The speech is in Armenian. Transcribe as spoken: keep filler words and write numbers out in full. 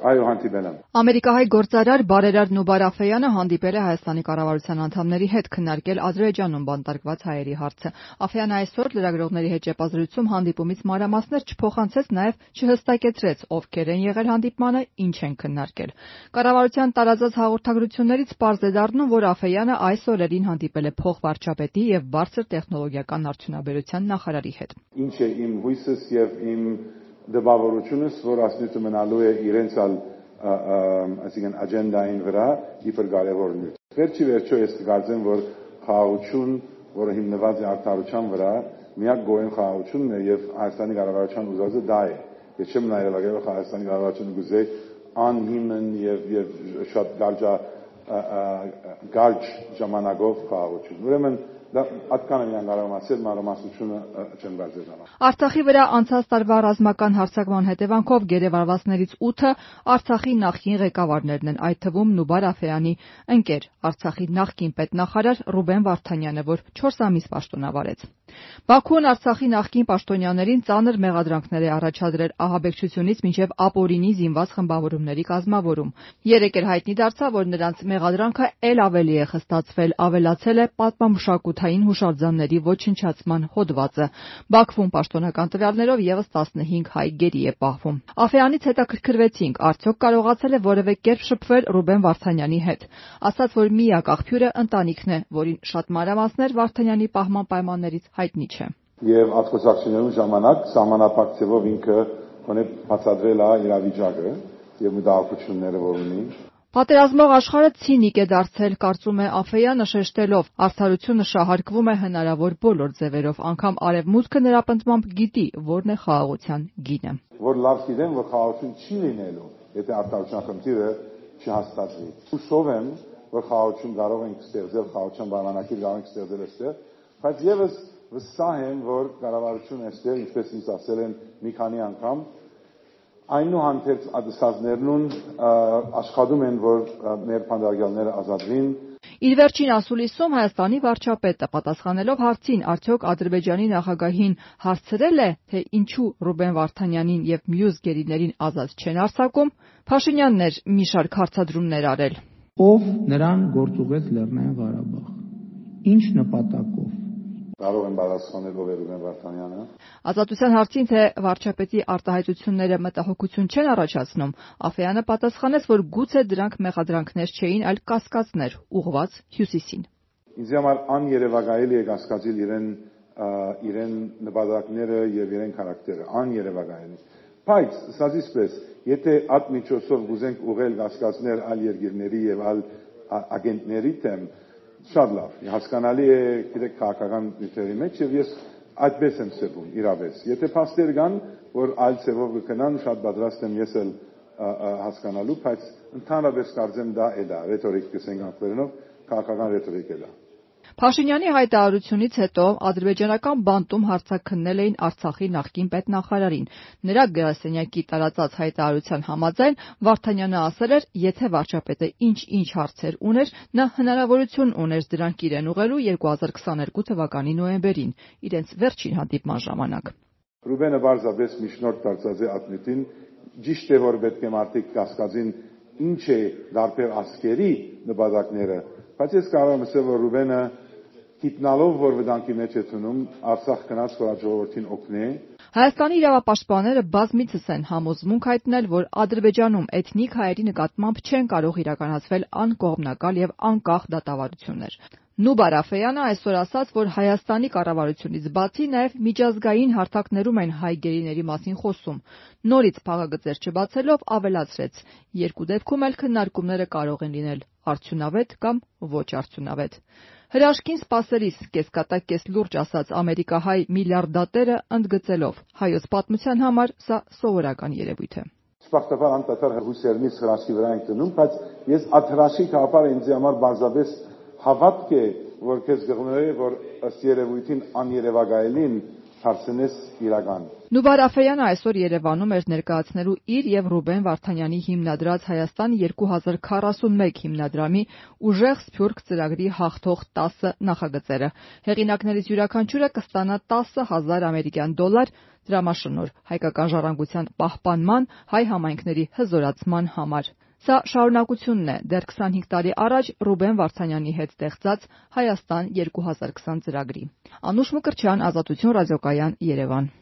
այո, հանդիպել եմ։ Ամերիկահայ գործարար Բարերար Նուբար Աֆեյանը հանդիպել է Հայաստանի կառավարության անդամների հետ քննարկել Ադրբեջանում բանտարկված հայերի հարցը։ Աֆեյանը այսօր լրագրողների հետ ճեպազրույցում հանդիպումից մանրամասներ չփոխանցեց, նաև չհստակեցրեց ովքեր են եղել հանդիպմանը, ինչ են քննարկել։ Կառավարության տարածած հաղորդագրություններից պարզ է դառնում, որ Աֆեյանը այս օրերին հանդիպել է փոխվարչապետի եւ բարձր տեխնոլոգիական արդյունաբերության նախարարի հետ։ Ինչ է իմ հույսս եւ իմ դպավորությունս, որ ասնույթը մնալու է իրենց ալ այսինքն աջենդային վրա իբր կարևոր նյութ։ Վերջի վերջո ես կգործեմ, որ խաղաղություն, որը հիմնված է արդարության վրա, միակ գոյն խաղաղությունն է եւ Հայաստանի կառավարության ուզածը դա է։ Ես չեմ նայել որ Հայաստանի կառավարությունը գուզե անհիմն եւ եւ շատ գարժա գարջ ժամանակով խաղաղություն։ Ուրեմն դա atkan եմ կարող ասել մանրամասնությունը չեմ բարձրացնում։ Արցախի վրա անցած տարվա ռազմական հարձակման հետևանքով գերեվարվածներից ութը Արցախի նախկին ղեկավարներն են, այդ թվում Նուբար Աֆեյանի ընկեր, Արցախի նախկին պետնախարար Ռուբեն Վարդանյանը, որ չորս ամիս պաշտոնավարեց։ Բաքուն Արցախի նախկին պաշտոնյաներին ծանր մեղադրանքներ է առաջադրել ահաբեկչությունից մինչև ապօրինի զինված խմբավորումների կազմավորում։ Երեկ էլ հայտնի դարձավ, որ նրանց մեղադրանքը ել ավելի է խստացվել, ավելացել է պատմամշակութային հուշարձանների ոչնչացման հոդվածը։ Բաքվում պաշտոնական տվյալներով ևս տասնհինգ հայ գերի է պահվում։ Աֆեյանից հետաքրքրվեցինք, արդյոք կարողացել է որևէ կերպ շփվել Ռուբեն Վարդանյանի հետ։ Ասաց, որ միակ աղբյուրը ընտանիքն է, որին շատ մանրամասներ Վարդանյանի պահման պայմաններից հայտնի չէ։ Եվ ատկոսակցությունների ժամանակ սահմանափակ ձևով ինքը հոնե բացատրել է իրավիճակը եւ մտահոգությունները, որ ունի։ Պատերազմող աշխարհը ցինիկ է դարձել, կարծում է Աֆեյանը, շեշտելով, արդարությունը շահարկվում է հնարավոր բոլոր ձևերով, անգամ արևմուտքը նրա պնդմամբ գիտի, որն է խաղաղության գինը։ Որ լավ գիտեն, որ խաղաղություն չի լինելու, եթե արդարության խնդիրը չհաստատվի։ Հուսով եմ, որ խաղաղություն կարող ենք ստեղծել, խաղաղության պայմանագիր կարող ենք ստեղծել այստեղ, բայց եւս վստահ եմ, որ կառավարությունը այստեղ, ինչպես ինձ ասել են մի քանի անգամ, այնուհանդերձ ադսազներն աշխատում են, որ մեր փանդագյալները ազատվին։ Իր վերջին ասուլիսում Հայաստանի վարչապետը պատասխանելով հարցին, արդյոք Ադրբեջանի նախագահին հարցրել է, թե ինչու Ռուբեն Վարդանյանին եւ մյուս գերիներին ազատ չեն արձակում, Փաշինյանն էր մի շարք հարցադրումներ արել։ Ով նրան գործուղեց Լեռնային Ղարաբաղ։ Ինչ նպատակով։ Կարող եմ պատասխանել ով է Ռուբեն Վարդանյանը։ Ազատության հարցին, թե վարչապետի արտահայտությունները մտահոգություն չեն առաջացնում, Աֆեյանը պատասխանեց, որ գուցե դրանք մեղադրանքներ չէին, այլ կասկածներ, ուղղված Հյուսիսին։ Ինձ համար աներևակայելի է կասկածել իրեն իրեն նպատակները եւ իրեն քարակտերը, աներևակայելի։ Բայց ասածիսպես, եթե այդ միջոցով գուզենք ուղղել կասկածներ այլ երկրների եւ այլ ագենտների դեմ, շատ լավ, հասկանալի է գիտեք քաղաքական նյութերի մեջ եւ ես այդպես եմ սեփում իրավես։ Եթե փաստեր կան, որ այլ ցևով կգնան, շատ պատրաստ եմ ես էլ հասկանալու, բայց ընդհանրապես կարծեմ դա է դա, ռետորիկ կսենք անգլերենով, քաղաքական ռետորիկ է դա։ Փաշինյանի հայտարարությունից հետո ադրբեջանական բանտում հարձակքնել էին Արցախի նախկին պետնախարարին։ Նրա գրասենյակի տարածած հայտարարության համաձայն Վարդանյանը ասել էր, եթե վարչապետը ինչ-ինչ հարցեր ուներ, նա հնարավորություն ուներ դրանք իրեն ուղղելու երկու հազար քսաներկու թվականի նոյեմբերին, իրենց վերջին հանդիպման ժամանակ։ Ռուբենը բարձրապես միջնորդ դարձած է ակնիտին, ճիշտ է, որ պետք է մարդիկ կասկածին ինչ է դարբեր ասկերի նպատակները, բայց ես կարող եմ ասել, որ Ռուբենը գիտնալով, որ վտանգի մեջ է տնում, Արցախ գնաց, որ ժողովրդին օգնի։ Հայաստանի իրավապաշտպանները բազմիցս են համոզմունք հայտնել, որ Ադրբեջանում էթնիկ հայերի նկատմամբ չեն կարող իրականացվել անկողմնակալ եւ անկախ դատավարություններ։ Նուբար Աֆեյանը այսօր ասաց, որ Հայաստանի կառավարությունից բացի նաև միջազգային հարթակներում են հայ գերիների մասին խոսում։ Նորից փակագծեր չբացելով ավելացրեց. երկու դեպքում էլ քննարկումները կարող են լինել արդյունավետ կամ ոչ արդյունավետ։ Հրաշքին սպասելիս կեսկատակ կես լուրջ ասաց ամերիկահայ միլիարդատերը ընդգծելով. հայոց պատմության համար սա սովորական երևույթ է։ Սպարտաբար անտարբեր հույսերից հրաշքի վրա ենք դնում, բայց ես այդ հրաշքի գաղափարը ինձ համար բարձրապես հավատք է, որ քեզ գտնվել է, որ ըստ երևույթին աներևակայելին հարցնես իրական։ Նուբար Աֆեյանը այսօր Երևանում էր ներկայացնելու իր եւ Ռուբեն Վարդանյանի հիմնադրած Հայաստան երկու հազար քառասունմեկ հիմնադրամի ուժեղ սփյուռք ծրագրի հաղթող տասը նախագծերը։ Հեղինակներից յուրաքանչյուրը կստանա տասը հազար ամերիկյան դոլար դրամաշնորհ հայկական ժառանգության պահպանման, հայ համայնքների հզորացման համար։ Սա շարունակությունն է դեռ քսանհինգ տարի առաջ Ռուբեն Վարդանյանի հետ ստեղծած Հայաստան երկու հազար քսան ծրագրի։ Անուշ Մկրտչյան, Ազատություն ռադիոկայան, Երևան։